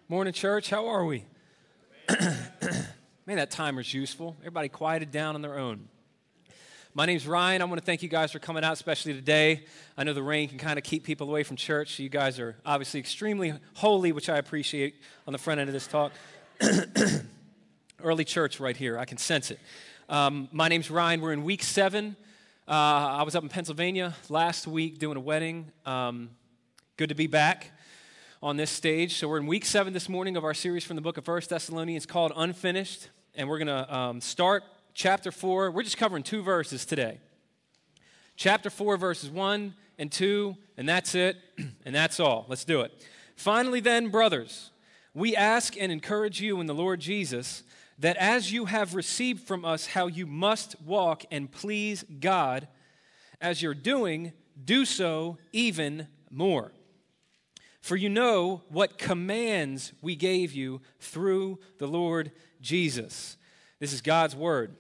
Morning, church. How are we? Man, that timer's useful. Everybody quieted down on their own. My name's Ryan. I want to thank you guys for coming out, especially today. I know the rain can kind of keep people away from church, so you guys are obviously extremely holy, which I appreciate on the front end of this talk. Early church right here. I can sense it. My name's Ryan. We're in week 7. I was up in Pennsylvania last week doing a wedding. Good to be back on this stage. So we're in week 7 this morning of our series from the book of 1 Thessalonians called Unfinished. And we're going to start chapter 4. We're just covering 2 verses today. Chapter 4, verses 1 and 2, and that's it, and that's all. Let's do it. Finally then, brothers, we ask and encourage you in the Lord Jesus that as you have received from us how you must walk and please God, as you're doing, do so even more. For you know what commands we gave you through the Lord Jesus. This is God's word.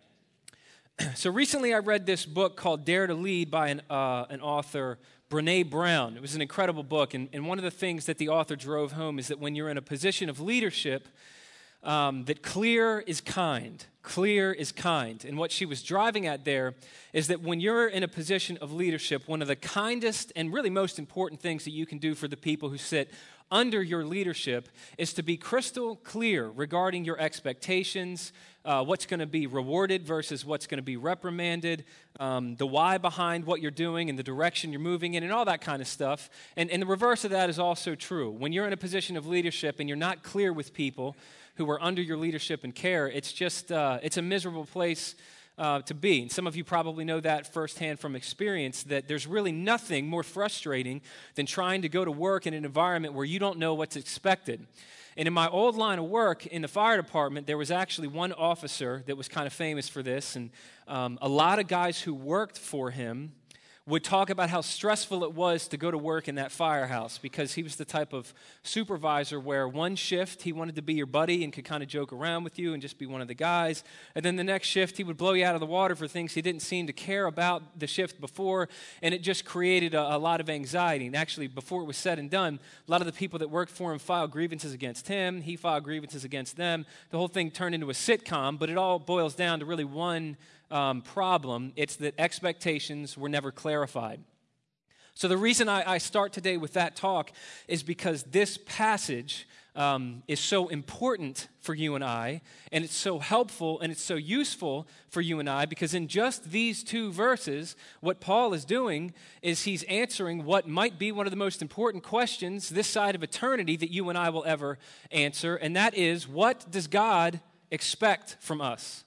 So recently I read this book called Dare to Lead by an author, Brené Brown. It was an incredible book, and one of the things that the author drove home is that when you're in a position of leadership, that clear is kind. Clear is kind. And what she was driving at there is that when you're in a position of leadership, one of the kindest and really most important things that you can do for the people who sit under your leadership is to be crystal clear regarding your expectations, what's going to be rewarded versus what's going to be reprimanded, the why behind what you're doing and the direction you're moving in and all that kind of stuff. And the reverse of that is also true. When you're in a position of leadership and you're not clear with people who are under your leadership and care, it's just, it's a miserable place to be. And some of you probably know that firsthand from experience, that there's really nothing more frustrating than trying to go to work in an environment where you don't know what's expected. And in my old line of work in the fire department, there was actually one officer that was kind of famous for this, and a lot of guys who worked for him would talk about how stressful it was to go to work in that firehouse because he was the type of supervisor where one shift he wanted to be your buddy and could kind of joke around with you and just be one of the guys. And then the next shift he would blow you out of the water for things he didn't seem to care about the shift before, and it just created a lot of anxiety. And actually, before it was said and done, a lot of the people that worked for him filed grievances against him. He filed grievances against them. The whole thing turned into a sitcom, but it all boils down to really one problem. It's that expectations were never clarified. So the reason I start today with that talk is because this passage is so important for you and I, and it's so helpful and it's so useful for you and I, because in just these 2 verses, what Paul is doing is he's answering what might be one of the most important questions this side of eternity that you and I will ever answer, and that is, what does God expect from us?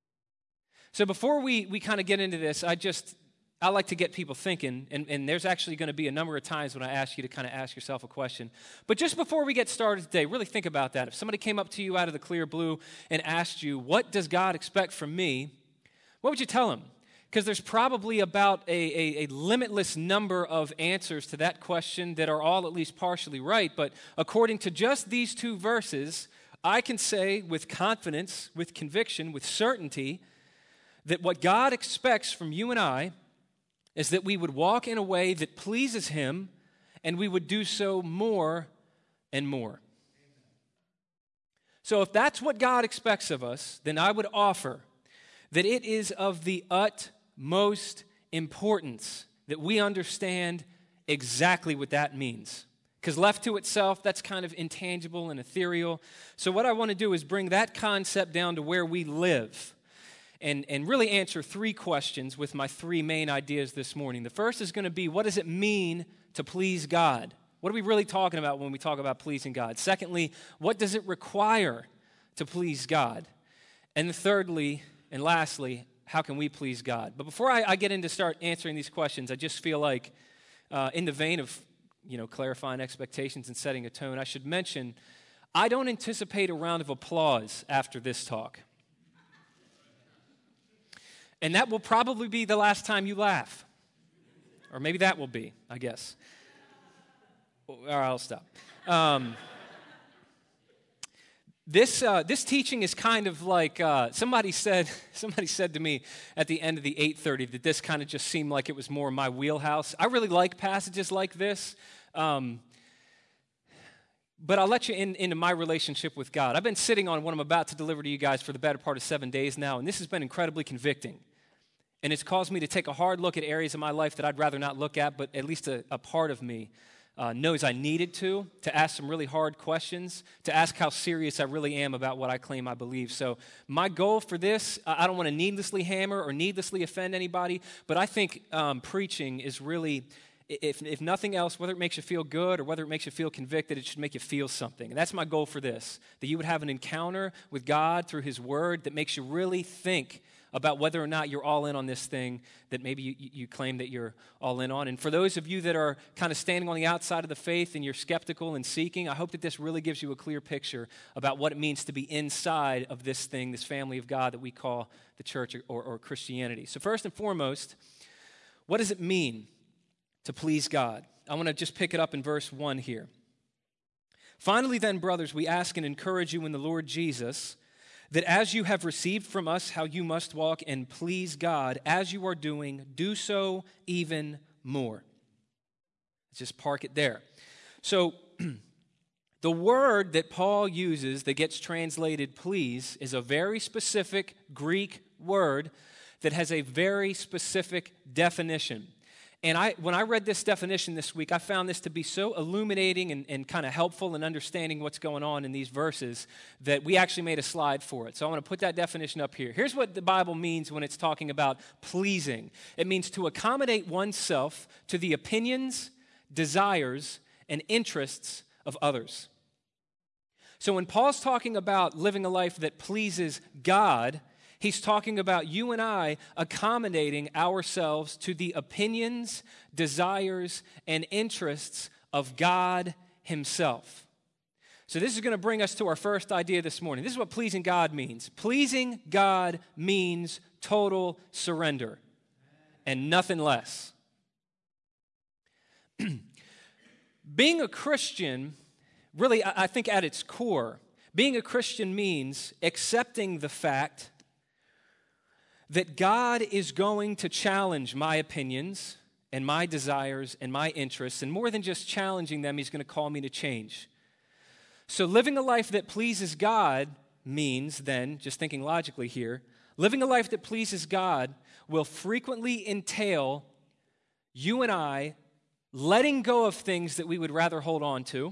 So before we kind of get into this, I like to get people thinking, and there's actually going to be a number of times when I ask you to kind of ask yourself a question. But just before we get started today, really think about that. If somebody came up to you out of the clear blue and asked you, what does God expect from me, what would you tell him? Because there's probably about a limitless number of answers to that question that are all at least partially right. But according to just these 2 verses, I can say with confidence, with conviction, with certainty, that what God expects from you and I is that we would walk in a way that pleases him, and we would do so more and more. So if that's what God expects of us, then I would offer that it is of the utmost importance that we understand exactly what that means. Because left to itself, that's kind of intangible and ethereal. So what I want to do is bring that concept down to where we live, and really answer 3 questions with my 3 main ideas this morning. The first is going to be, what does it mean to please God? What are we really talking about when we talk about pleasing God? Secondly, what does it require to please God? And thirdly, and lastly, how can we please God? But before I get into start answering these questions, I just feel like in the vein of clarifying expectations and setting a tone, I should mention, I don't anticipate a round of applause after this talk. And that will probably be the last time you laugh. Or maybe that will be, I guess. All right, I'll stop. This teaching is kind of like, somebody said to me at the end of the 8:30 that this kind of just seemed like it was more my wheelhouse. I really like passages like this. But I'll let you into my relationship with God. I've been sitting on what I'm about to deliver to you guys for the better part of 7 days now, and this has been incredibly convicting. And it's caused me to take a hard look at areas of my life that I'd rather not look at, but at least a part of me knows I needed to ask some really hard questions, to ask how serious I really am about what I claim I believe. So my goal for this, I don't want to needlessly hammer or needlessly offend anybody, but I think preaching is really, if nothing else, whether it makes you feel good or whether it makes you feel convicted, it should make you feel something. And that's my goal for this, that you would have an encounter with God through His Word that makes you really think about whether or not you're all in on this thing that maybe you claim that you're all in on. And for those of you that are kind of standing on the outside of the faith and you're skeptical and seeking, I hope that this really gives you a clear picture about what it means to be inside of this thing, this family of God that we call the church or Christianity. So first and foremost, what does it mean to please God? I want to just pick it up in verse 1 here. Finally then, brothers, we ask and encourage you in the Lord Jesus, that as you have received from us how you must walk and please God, as you are doing, do so even more. Let's just park it there. So the word that Paul uses that gets translated please is a very specific Greek word that has a very specific definition. And when I read this definition this week, I found this to be so illuminating and kind of helpful in understanding what's going on in these verses that we actually made a slide for it. So I want to put that definition up here. Here's what the Bible means when it's talking about pleasing. It means to accommodate oneself to the opinions, desires, and interests of others. So when Paul's talking about living a life that pleases God, he's talking about you and I accommodating ourselves to the opinions, desires, and interests of God Himself. So this is going to bring us to our first idea this morning. This is what pleasing God means. Pleasing God means total surrender and nothing less. Being a Christian, really, I think at its core, being a Christian means accepting the fact that God is going to challenge my opinions and my desires and my interests, and more than just challenging them, He's going to call me to change. So living a life that pleases God means then, just thinking logically here, living a life that pleases God will frequently entail you and I letting go of things that we would rather hold on to,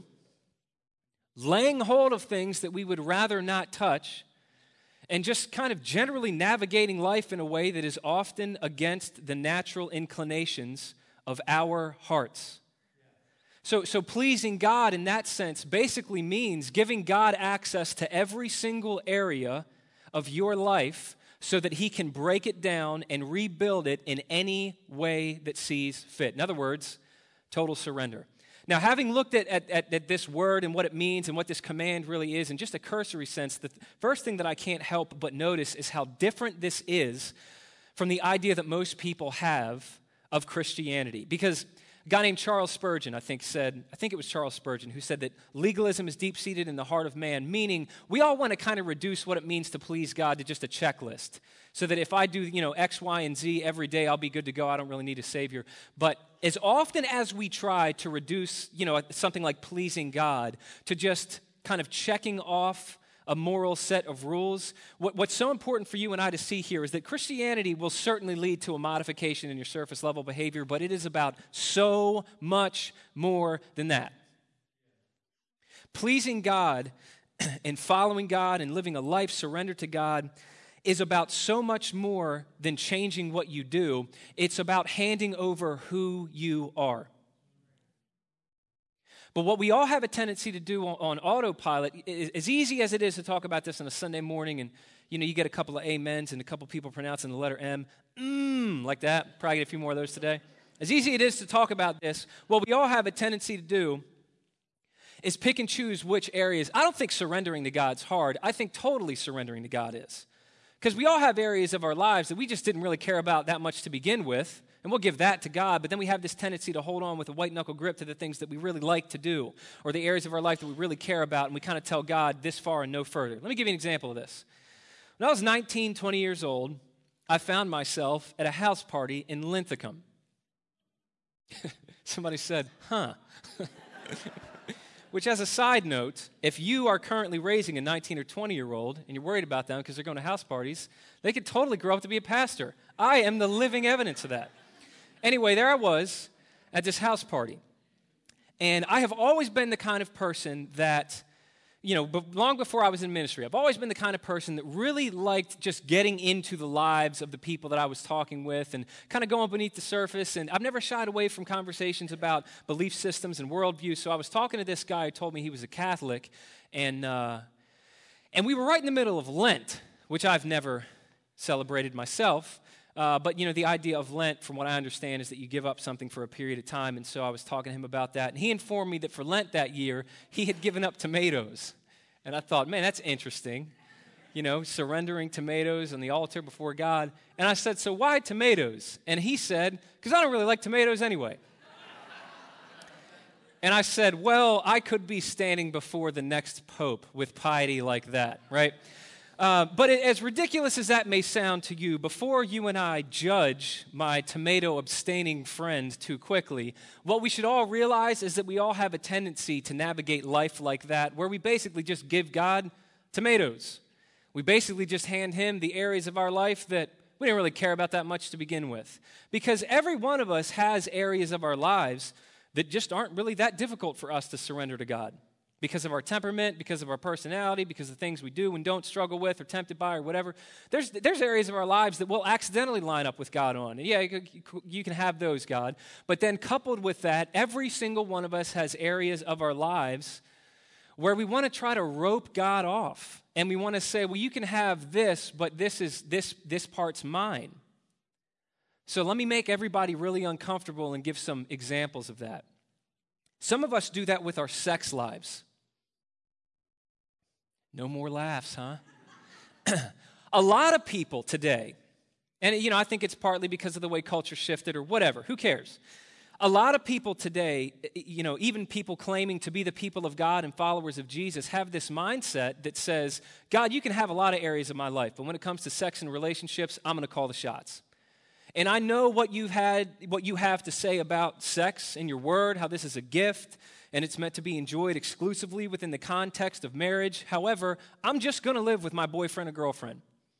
laying hold of things that we would rather not touch, and just kind of generally navigating life in a way that is often against the natural inclinations of our hearts. So pleasing God in that sense basically means giving God access to every single area of your life so that He can break it down and rebuild it in any way that sees fit. In other words, total surrender. Now, having looked at this word and what it means and what this command really is in just a cursory sense, the first thing that I can't help but notice is how different this is from the idea that most people have of Christianity. Because a guy named Charles Spurgeon, I think it was Charles Spurgeon, who said that legalism is deep-seated in the heart of man, meaning we all want to kind of reduce what it means to please God to just a checklist. So that if I do, X, Y, and Z every day, I'll be good to go. I don't really need a Savior. But as often as we try to reduce, something like pleasing God to just kind of checking off a moral set of rules, what's so important for you and I to see here is that Christianity will certainly lead to a modification in your surface level behavior, but it is about so much more than that. Pleasing God and following God and living a life surrendered to God is about so much more than changing what you do. It's about handing over who you are. But what we all have a tendency to do on autopilot, as easy as it is to talk about this on a Sunday morning and, you get a couple of amens and a couple people pronouncing the letter M, like that. Probably get a few more of those today. As easy it is to talk about this, what we all have a tendency to do is pick and choose which areas. I don't think surrendering to God's hard. I think totally surrendering to God is. Because we all have areas of our lives that we just didn't really care about that much to begin with, and we'll give that to God, but then we have this tendency to hold on with a white-knuckle grip to the things that we really like to do, or the areas of our life that we really care about, and we kind of tell God this far and no further. Let me give you an example of this. When I was 19, 20 years old, I found myself at a house party in Linthicum. Somebody said, huh. Which, as a side note, if you are currently raising a 19 or 20-year-old and you're worried about them because they're going to house parties, they could totally grow up to be a pastor. I am the living evidence of that. Anyway, there I was at this house party. And I have always been the kind of person that, long before I was in ministry, I've always been the kind of person that really liked just getting into the lives of the people that I was talking with and kind of going beneath the surface. And I've never shied away from conversations about belief systems and worldviews. So I was talking to this guy who told me he was a Catholic, and we were right in the middle of Lent, which I've never celebrated myself. But the idea of Lent, from what I understand, is that you give up something for a period of time. And so I was talking to him about that. And he informed me that for Lent that year, he had given up tomatoes. And I thought, man, that's interesting. Surrendering tomatoes on the altar before God. And I said, so why tomatoes? And he said, because I don't really like tomatoes anyway. And I said, well, I could be standing before the next pope with piety like that, right? But as ridiculous as that may sound to you, before you and I judge my tomato-abstaining friend too quickly, what we should all realize is that we all have a tendency to navigate life like that, where we basically just give God tomatoes. We basically just hand him the areas of our life that we didn't really care about that much to begin with. Because every one of us has areas of our lives that just aren't really that difficult for us to surrender to God. Because of our temperament, because of our personality, because of the things we do and don't struggle with or tempted by or whatever. There's areas of our lives that we'll accidentally line up with God on. And yeah, you can have those, God. But then coupled with that, every single one of us has areas of our lives where we want to try to rope God off. And we want to say, well, you can have this, but this part's mine. So let me make everybody really uncomfortable and give some examples of that. Some of us do that with our sex lives. No more laughs, huh? A lot of people today, and I think it's partly because of the way culture shifted or whatever, who cares? A lot of people today, even people claiming to be the people of God and followers of Jesus, have this mindset that says, God, you can have a lot of areas of my life, but when it comes to sex and relationships, I'm going to call the shots. And I know what you have to say about sex in your word, how this is a gift, and it's meant to be enjoyed exclusively within the context of marriage. However, I'm just going to live with my boyfriend or girlfriend.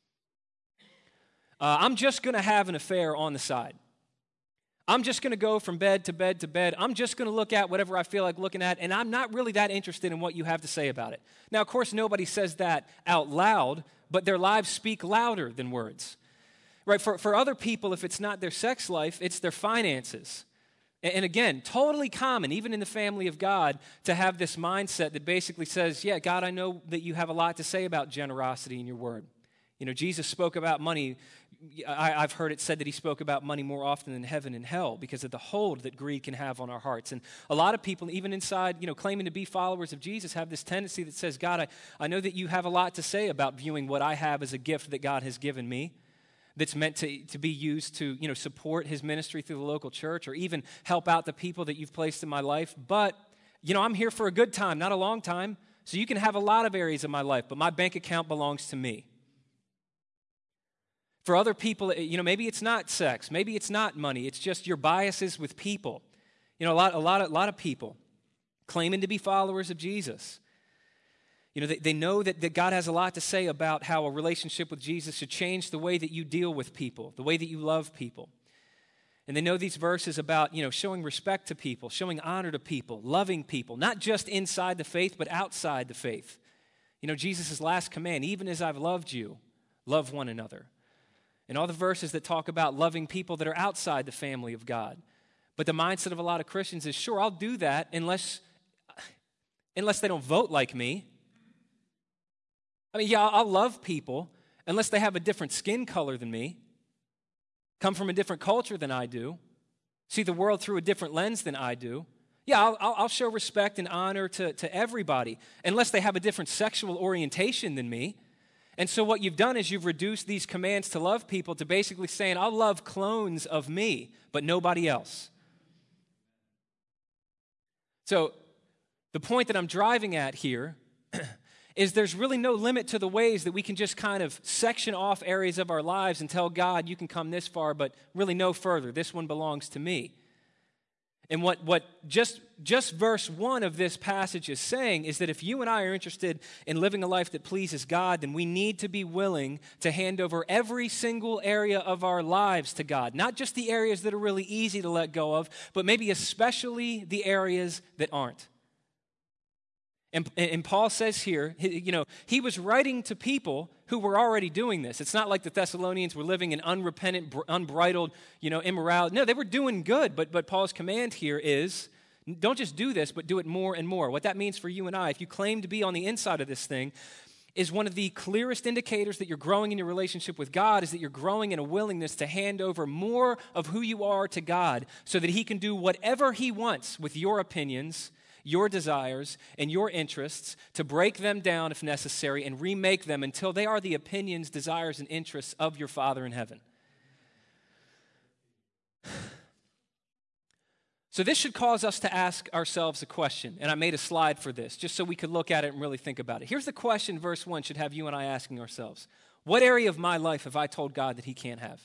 I'm just going to have an affair on the side. I'm just going to go from bed to bed to bed. I'm just going to look at whatever I feel like looking at, and I'm not really that interested in what you have to say about it. Now, of course, nobody says that out loud, but their lives speak louder than words. Right, for other people, if it's not their sex life, it's their finances. And again, totally common, even in the family of God, to have this mindset that basically says, yeah, God, I know that you have a lot to say about generosity in your word. Jesus spoke about money. I've heard it said that he spoke about money more often than heaven and hell because of the hold that greed can have on our hearts. And a lot of people, even inside, claiming to be followers of Jesus, have this tendency that says, God, I know that you have a lot to say about viewing what I have as a gift that God has given me, that's meant to be used to, support his ministry through the local church or even help out the people that you've placed in my life. But, I'm here for a good time, not a long time. So you can have a lot of areas of my life, but my bank account belongs to me. For other people, maybe it's not sex. Maybe it's not money. It's just your biases with people. A lot of people claiming to be followers of Jesus. They know that God has a lot to say about how a relationship with Jesus should change the way that you deal with people, the way that you love people. And they know these verses about, showing respect to people, showing honor to people, loving people, not just inside the faith, but outside the faith. Jesus' last command, even as I've loved you, love one another. And all the verses that talk about loving people that are outside the family of God. But the mindset of a lot of Christians is, sure, I'll do that unless they don't vote like me. I'll love people unless they have a different skin color than me, come from a different culture than I do, see the world through a different lens than I do. Yeah, I'll show respect and honor to everybody unless they have a different sexual orientation than me. And so what you've done is you've reduced these commands to love people to basically saying, I'll love clones of me, but nobody else. So the point that I'm driving at here is there's really no limit to the ways that we can just kind of section off areas of our lives and tell God, you can come this far, but really no further. This one belongs to me. And what just verse 1 of this passage is saying is that if you and I are interested in living a life that pleases God, then we need to be willing to hand over every single area of our lives to God. Not just the areas that are really easy to let go of, but maybe especially the areas that aren't. And Paul says here, he was writing to people who were already doing this. It's not like the Thessalonians were living in unrepentant, unbridled, immorality. No, they were doing good. But Paul's command here is, don't just do this, but do it more and more. What that means for you and I, if you claim to be on the inside of this thing, is one of the clearest indicators that you're growing in your relationship with God is that you're growing in a willingness to hand over more of who you are to God so that he can do whatever he wants with your opinions, your desires, and your interests, to break them down if necessary and remake them until they are the opinions, desires, and interests of your Father in heaven. So this should cause us to ask ourselves a question, and I made a slide for this just so we could look at it and really think about it. Here's the question verse 1 should have you and I asking ourselves. What area of my life have I told God that he can't have?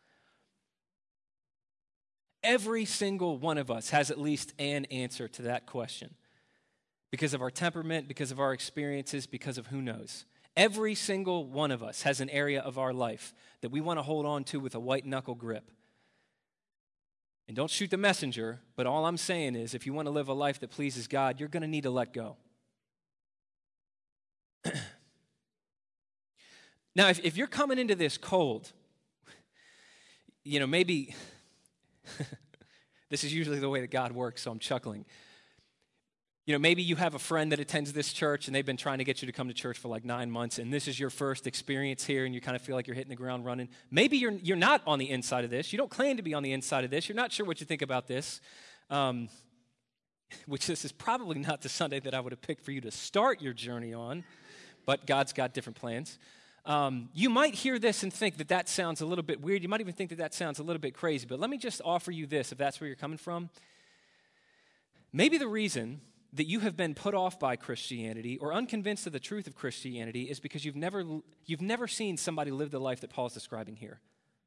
Every single one of us has at least an answer to that question because of our temperament, because of our experiences, because of who knows. Every single one of us has an area of our life that we want to hold on to with a white knuckle grip. And don't shoot the messenger, but all I'm saying is if you want to live a life that pleases God, you're going to need to let go. Now, if you're coming into this cold, maybe... This is usually the way that God works, so I'm chuckling. Maybe you have a friend that attends this church, and they've been trying to get you to come to church for like 9 months, and this is your first experience here, and you kind of feel like you're hitting the ground running. Maybe you're not on the inside of this. You don't claim to be on the inside of this. You're not sure what you think about this, which this is probably not the Sunday that I would have picked for you to start your journey on, but God's got different plans. You might hear this and think that sounds a little bit weird. You might even think that sounds a little bit crazy. But let me just offer you this, if that's where you're coming from. Maybe the reason that you have been put off by Christianity or unconvinced of the truth of Christianity is because you've never seen somebody live the life that Paul's describing here.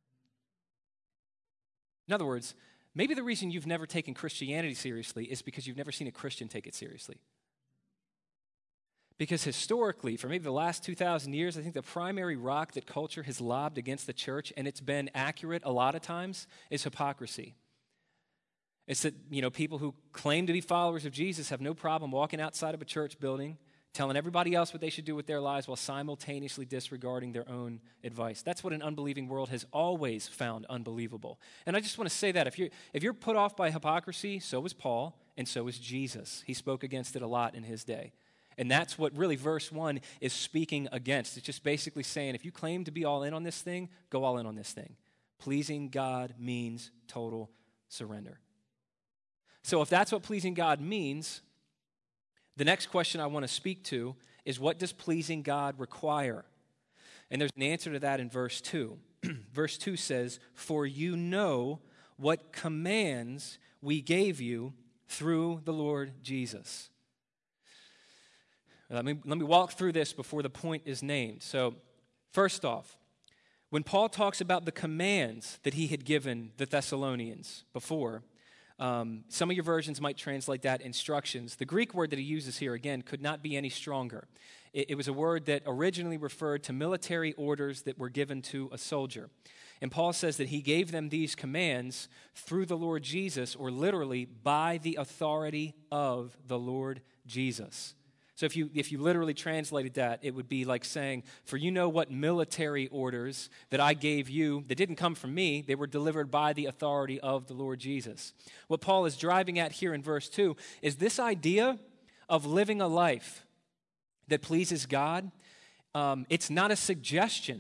In other words, maybe the reason you've never taken Christianity seriously is because you've never seen a Christian take it seriously. Because historically, for maybe the last 2,000 years, I think the primary rock that culture has lobbed against the church, and it's been accurate a lot of times, is hypocrisy. It's that, people who claim to be followers of Jesus have no problem walking outside of a church building, telling everybody else what they should do with their lives while simultaneously disregarding their own advice. That's what an unbelieving world has always found unbelievable. And I just want to say that if you're put off by hypocrisy, so was Paul, and so was Jesus. He spoke against it a lot in his day. And that's what really verse 1 is speaking against. It's just basically saying, if you claim to be all in on this thing, go all in on this thing. Pleasing God means total surrender. So if that's what pleasing God means, the next question I want to speak to is, what does pleasing God require? And there's an answer to that in verse 2. Verse 2 says, "For you know what commands we gave you through the Lord Jesus." Let me walk through this before the point is named. So, first off, when Paul talks about the commands that he had given the Thessalonians before, some of your versions might translate that instructions. The Greek word that he uses here, again, could not be any stronger. It was a word that originally referred to military orders that were given to a soldier. And Paul says that he gave them these commands through the Lord Jesus, or literally by the authority of the Lord Jesus. So if you literally translated that, it would be like saying, for you know what military orders that I gave you that didn't come from me, they were delivered by the authority of the Lord Jesus. What Paul is driving at here in verse 2 is this idea of living a life that pleases God. It's not a suggestion.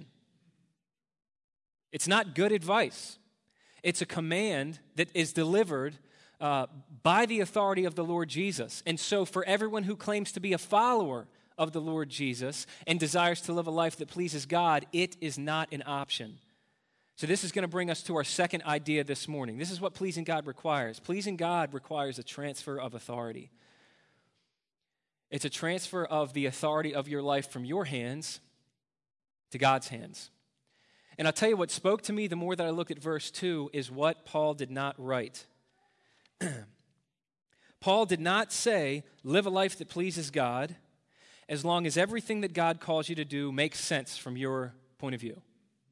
It's not good advice. It's a command that is delivered by the authority of the Lord Jesus. And so for everyone who claims to be a follower of the Lord Jesus and desires to live a life that pleases God, it is not an option. So this is going to bring us to our second idea this morning. This is what pleasing God requires. Pleasing God requires a transfer of authority. It's a transfer of the authority of your life from your hands to God's hands. And I'll tell you what spoke to me the more that I looked at verse 2 is what Paul did not write. Paul did not say, live a life that pleases God as long as everything that God calls you to do makes sense from your point of view.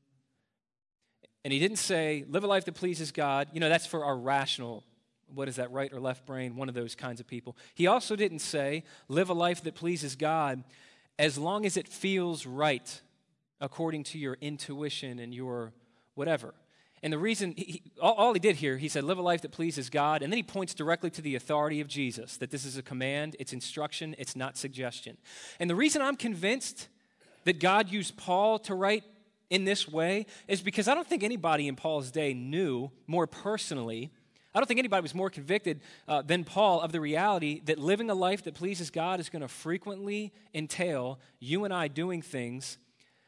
And he didn't say, live a life that pleases God. That's for our rational, what is that, right or left brain, one of those kinds of people. He also didn't say, live a life that pleases God as long as it feels right according to your intuition and your whatever. And the reason, all he did here, he said, live a life that pleases God, and then he points directly to the authority of Jesus, that this is a command, it's instruction, it's not suggestion. And the reason I'm convinced that God used Paul to write in this way is because I don't think anybody in Paul's day knew more personally, I don't think anybody was more convicted than Paul of the reality that living a life that pleases God is going to frequently entail you and I doing things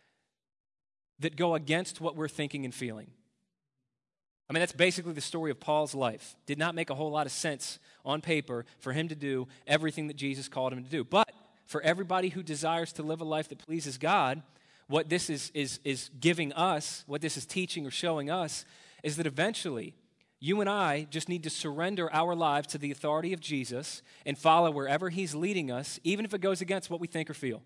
that go against what we're thinking and feeling. I mean, that's basically the story of Paul's life. Did not make a whole lot of sense on paper for him to do everything that Jesus called him to do. But for everybody who desires to live a life that pleases God, what this is giving us, what this is teaching or showing us, is that eventually you and I just need to surrender our lives to the authority of Jesus and follow wherever he's leading us, even if it goes against what we think or feel.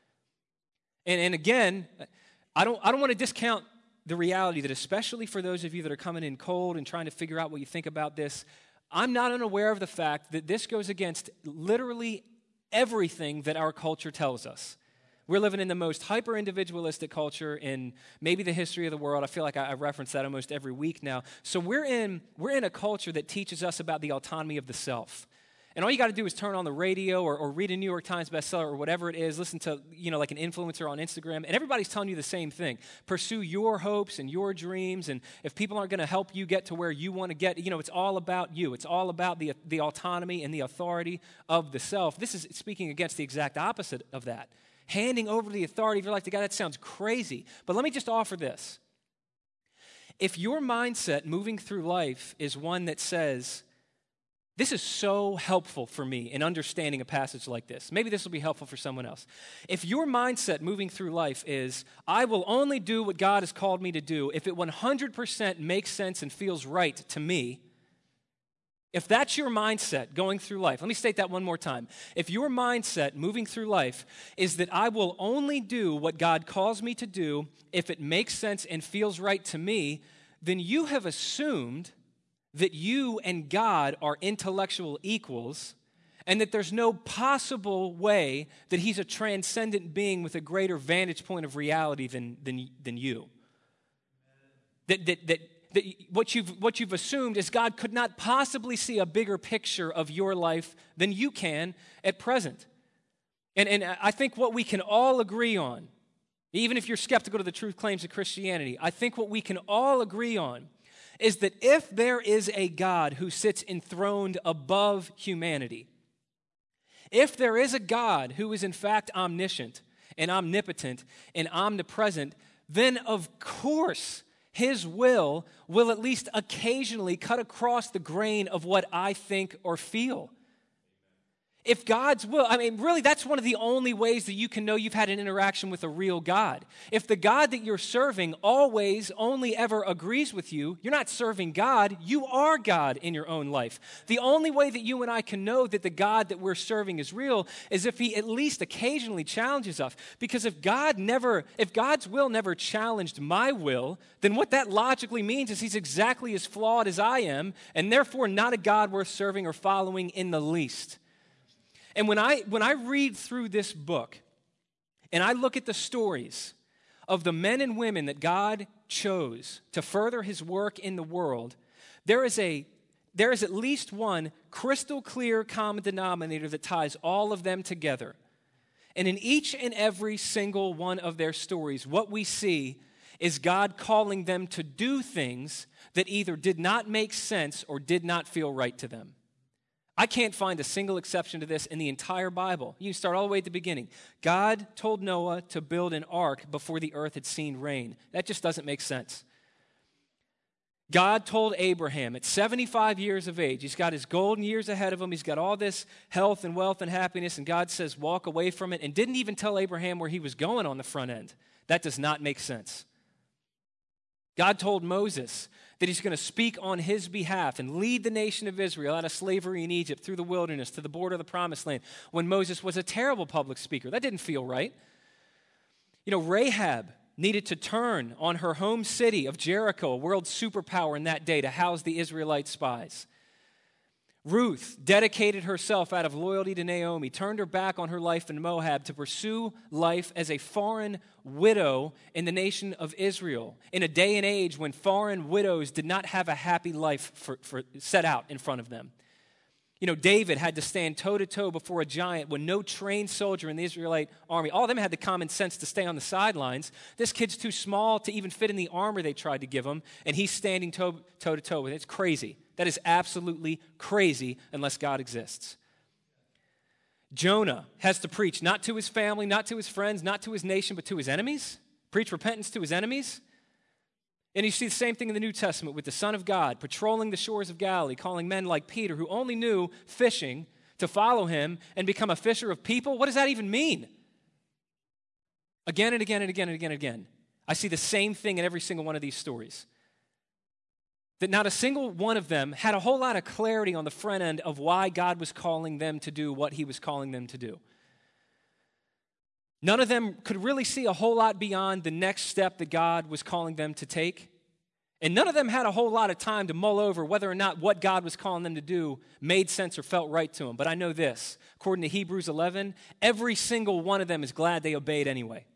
And again, I don't want to discount the reality that especially for those of you that are coming in cold and trying to figure out what you think about this, I'm not unaware of the fact that this goes against literally everything that our culture tells us. We're living in the most hyper-individualistic culture in maybe the history of the world. I feel like I reference that almost every week now. So we're in a culture that teaches us about the autonomy of the self. And all you got to do is turn on the radio or read a New York Times bestseller or whatever it is, listen to, like an influencer on Instagram, and everybody's telling you the same thing. Pursue your hopes and your dreams, and if people aren't going to help you get to where you want to get, it's all about you. It's all about the autonomy and the authority of the self. This is speaking against the exact opposite of that. Handing over the authority of your life to God, that sounds crazy. But let me just offer this. If your mindset moving through life is one that says, this is so helpful for me in understanding a passage like this. Maybe this will be helpful for someone else. If your mindset moving through life is, I will only do what God has called me to do if it 100% makes sense and feels right to me, if that's your mindset going through life, let me state that one more time. If your mindset moving through life is that I will only do what God calls me to do if it makes sense and feels right to me, then you have assumed that you and God are intellectual equals and that there's no possible way that he's a transcendent being with a greater vantage point of reality than you. That what you've assumed is God could not possibly see a bigger picture of your life than you can at present. And I think what we can all agree on, even if you're skeptical to the truth claims of Christianity, I think what we can all agree on is that if there is a God who sits enthroned above humanity, if there is a God who is in fact omniscient and omnipotent and omnipresent, then of course his will at least occasionally cut across the grain of what I think or feel. If God's will, really that's one of the only ways that you can know you've had an interaction with a real God. If the God that you're serving always only ever agrees with you, you're not serving God, you are God in your own life. The only way that you and I can know that the God that we're serving is real is if he at least occasionally challenges us. Because if God's will never challenged my will, then what that logically means is he's exactly as flawed as I am, and therefore not a God worth serving or following in the least. And when I read through this book and I look at the stories of the men and women that God chose to further his work in the world, there is at least one crystal clear common denominator that ties all of them together. And in each and every single one of their stories, what we see is God calling them to do things that either did not make sense or did not feel right to them. I can't find a single exception to this in the entire Bible. You can start all the way at the beginning. God told Noah to build an ark before the earth had seen rain. That just doesn't make sense. God told Abraham at 75 years of age, he's got his golden years ahead of him, he's got all this health and wealth and happiness, and God says, walk away from it, and didn't even tell Abraham where he was going on the front end. That does not make sense. God told Moses that he's going to speak on his behalf and lead the nation of Israel out of slavery in Egypt through the wilderness to the border of the promised land when Moses was a terrible public speaker. That didn't feel right. Rahab needed to turn on her home city of Jericho, a world superpower in that day, to house the Israelite spies. Ruth dedicated herself out of loyalty to Naomi, turned her back on her life in Moab to pursue life as a foreign widow in the nation of Israel, in a day and age when foreign widows did not have a happy life for set out in front of them. David had to stand toe-to-toe before a giant when no trained soldier in the Israelite army, all of them had the common sense to stay on the sidelines. This kid's too small to even fit in the armor they tried to give him, and he's standing toe-to-toe with it. It's crazy. That is absolutely crazy unless God exists. Jonah has to preach not to his family, not to his friends, not to his nation, but to his enemies. Preach repentance to his enemies. And you see the same thing in the New Testament with the Son of God patrolling the shores of Galilee, calling men like Peter, who only knew fishing, to follow him and become a fisher of people. What does that even mean? Again and again and again and again and again. I see the same thing in every single one of these stories. That not a single one of them had a whole lot of clarity on the front end of why God was calling them to do what he was calling them to do. None of them could really see a whole lot beyond the next step that God was calling them to take. And none of them had a whole lot of time to mull over whether or not what God was calling them to do made sense or felt right to them. But I know this, according to Hebrews 11, every single one of them is glad they obeyed anyway.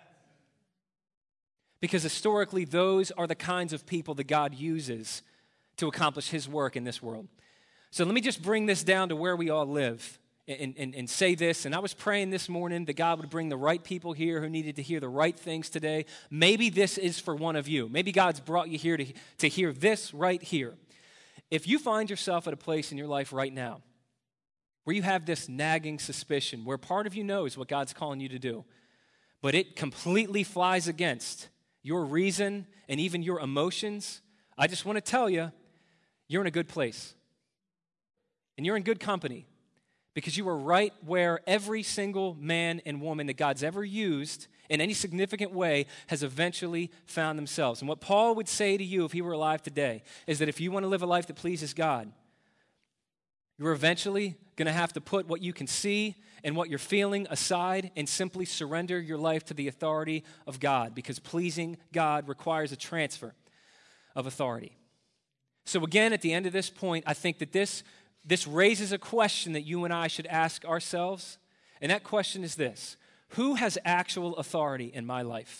Because historically, those are the kinds of people that God uses to accomplish his work in this world. So let me just bring this down to where we all live and say this. And I was praying this morning that God would bring the right people here who needed to hear the right things today. Maybe this is for one of you. Maybe God's brought you here to hear this right here. If you find yourself at a place in your life right now where you have this nagging suspicion, where part of you knows what God's calling you to do, but it completely flies against your reason and even your emotions, I just want to tell you, you're in a good place. And you're in good company. Because you are right where every single man and woman that God's ever used in any significant way has eventually found themselves. And what Paul would say to you if he were alive today is that if you want to live a life that pleases God, you're eventually going to have to put what you can see and what you're feeling aside and simply surrender your life to the authority of God, because pleasing God requires a transfer of authority. So again, at the end of this point, I think that this raises a question that you and I should ask ourselves, and that question is this: who has actual authority in my life?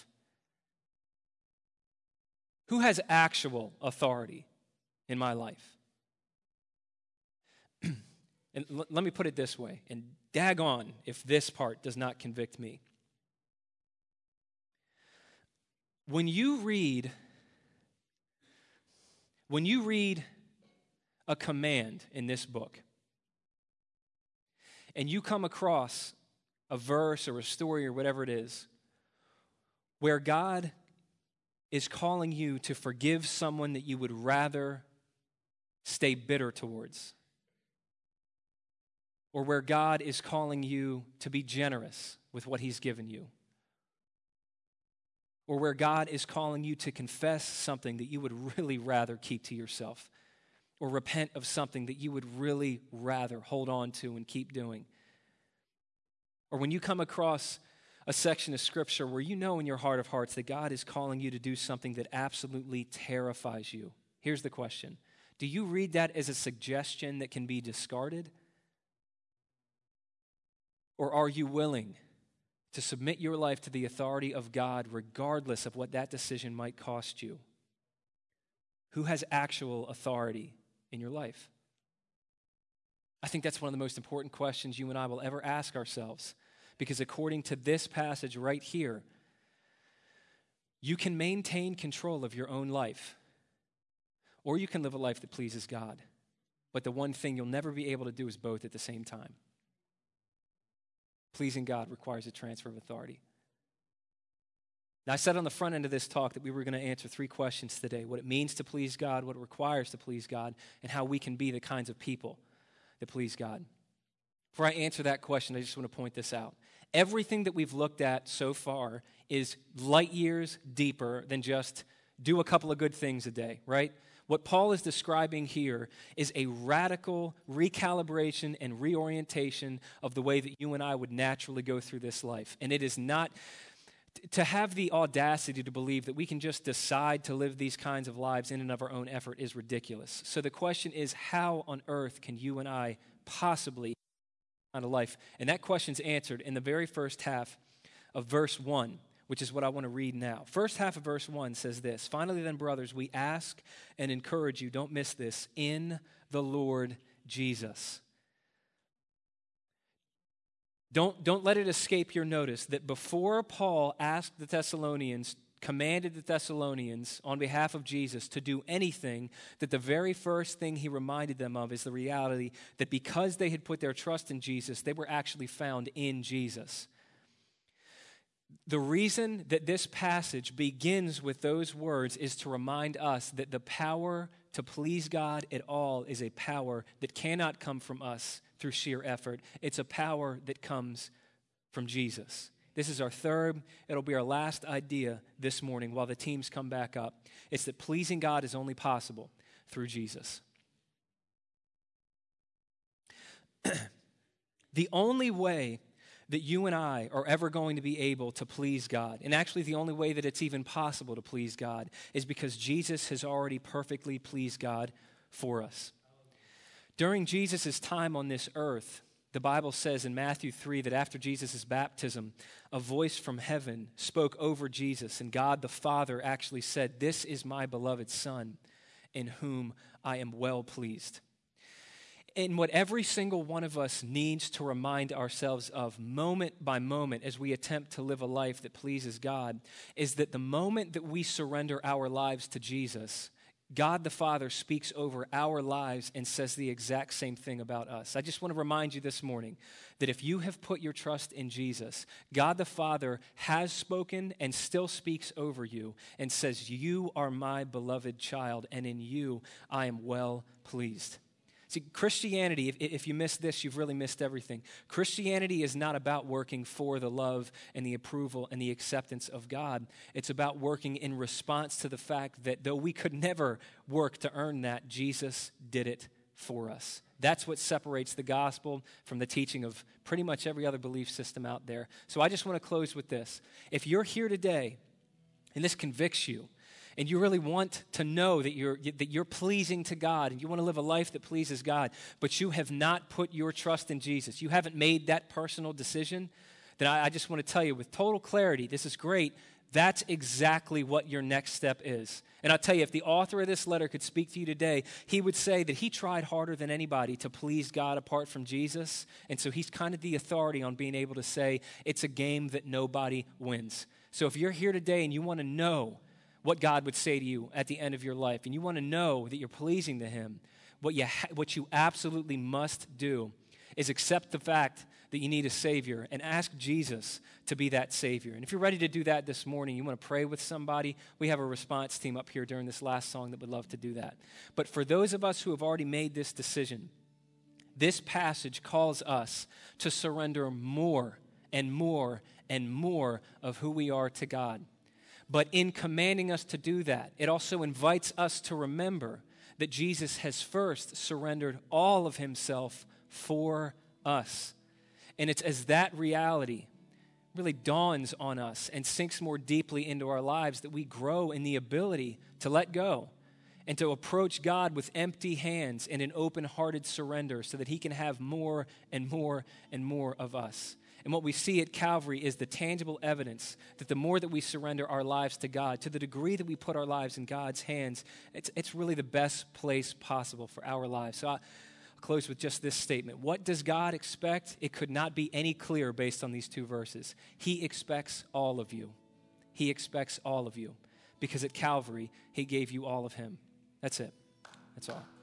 Who has actual authority in my life? And let me put it this way, and daggone if this part does not convict me. When you read a command in this book, and you come across a verse or a story or whatever it is, where God is calling you to forgive someone that you would rather stay bitter towards, or where God is calling you to be generous with what he's given you, or where God is calling you to confess something that you would really rather keep to yourself, or repent of something that you would really rather hold on to and keep doing. Or when you come across a section of Scripture where you know in your heart of hearts that God is calling you to do something that absolutely terrifies you, here's the question: do you read that as a suggestion that can be discarded? Or are you willing to submit your life to the authority of God regardless of what that decision might cost you? Who has actual authority in your life? I think that's one of the most important questions you and I will ever ask ourselves, because according to this passage right here, you can maintain control of your own life, or you can live a life that pleases God. But the one thing you'll never be able to do is both at the same time. Pleasing God requires a transfer of authority. Now, I said on the front end of this talk that we were going to answer 3 questions today: what it means to please God, what it requires to please God, and how we can be the kinds of people that please God. Before I answer that question, I just want to point this out. Everything that we've looked at so far is light years deeper than just do a couple of good things a day, right? What Paul is describing here is a radical recalibration and reorientation of the way that you and I would naturally go through this life. And it is not to have the audacity to believe that we can just decide to live these kinds of lives in and of our own effort is ridiculous. So the question is, how on earth can you and I possibly live a life? And that question's answered in the very first half of verse 1. Which is what I want to read now. First half of verse 1 says this: "Finally then, brothers, we ask and encourage you," don't miss this, "in the Lord Jesus." Don't let it escape your notice that before Paul asked the Thessalonians, commanded the Thessalonians on behalf of Jesus to do anything, that the very first thing he reminded them of is the reality that because they had put their trust in Jesus, they were actually found in Jesus. The reason that this passage begins with those words is to remind us that the power to please God at all is a power that cannot come from us through sheer effort. It's a power that comes from Jesus. This is our third, it'll be our last idea this morning while the teams come back up. It's that pleasing God is only possible through Jesus. The only way that you and I are ever going to be able to please God, and actually the only way that it's even possible to please God, is because Jesus has already perfectly pleased God for us. During Jesus' time on this earth, the Bible says in Matthew 3 that after Jesus' baptism, a voice from heaven spoke over Jesus, and God the Father actually said, "This is my beloved Son, in whom I am well pleased." And what every single one of us needs to remind ourselves of moment by moment as we attempt to live a life that pleases God is that the moment that we surrender our lives to Jesus, God the Father speaks over our lives and says the exact same thing about us. I just want to remind you this morning that if you have put your trust in Jesus, God the Father has spoken and still speaks over you and says, "You are my beloved child, and in you I am well pleased." See, Christianity, if you miss this, you've really missed everything. Christianity is not about working for the love and the approval and the acceptance of God. It's about working in response to the fact that though we could never work to earn that, Jesus did it for us. That's what separates the gospel from the teaching of pretty much every other belief system out there. So I just want to close with this. If you're here today and this convicts you, and you really want to know that you're pleasing to God and you want to live a life that pleases God, but you have not put your trust in Jesus, you haven't made that personal decision, then I just want to tell you with total clarity, this is great, that's exactly what your next step is. And I'll tell you, if the author of this letter could speak to you today, he would say that he tried harder than anybody to please God apart from Jesus, and so he's kind of the authority on being able to say it's a game that nobody wins. So if you're here today and you want to know what God would say to you at the end of your life, and you want to know that you're pleasing to Him, what you absolutely must do is accept the fact that you need a Savior and ask Jesus to be that Savior. And if you're ready to do that this morning, you want to pray with somebody, we have a response team up here during this last song that would love to do that. But for those of us who have already made this decision, this passage calls us to surrender more and more and more of who we are to God. But in commanding us to do that, it also invites us to remember that Jesus has first surrendered all of himself for us. And it's as that reality really dawns on us and sinks more deeply into our lives that we grow in the ability to let go and to approach God with empty hands and an open-hearted surrender so that he can have more and more and more of us. And what we see at Calvary is the tangible evidence that the more that we surrender our lives to God, to the degree that we put our lives in God's hands, it's really the best place possible for our lives. So I'll close with just this statement. What does God expect? It could not be any clearer based on these two verses. He expects all of you. He expects all of you. Because at Calvary, he gave you all of him. That's it. That's all.